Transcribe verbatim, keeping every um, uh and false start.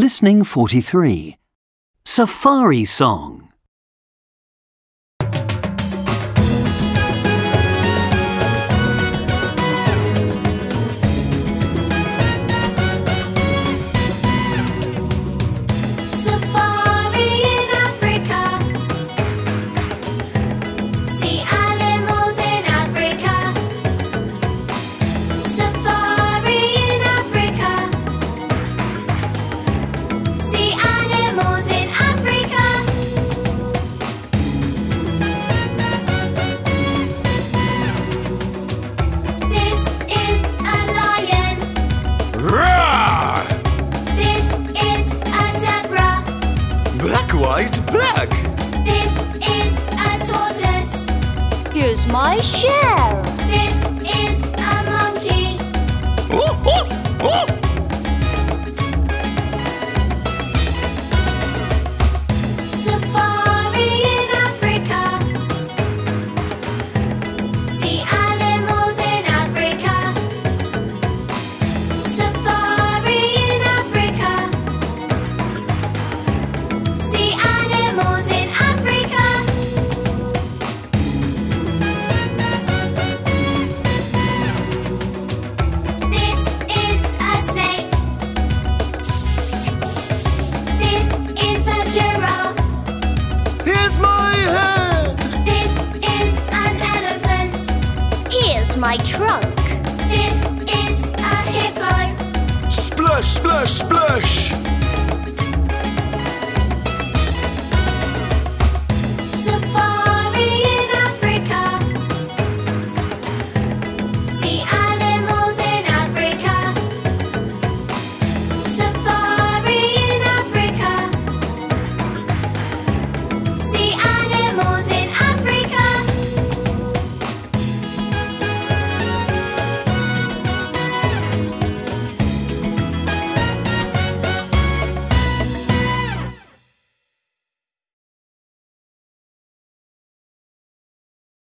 Listening forty-three. Safari Song. Black, white, black. This is a tortoise. Here's my shell. This is a monkey. Oh, oh, oh. Safari in Africa. See animals in Africa. Safari in Africa. See animals in Africa. This is a snake. This is a giraffe. Here's my head. This is an elephant. Here's my trunk. This is a hippo. Splash, splash, splash.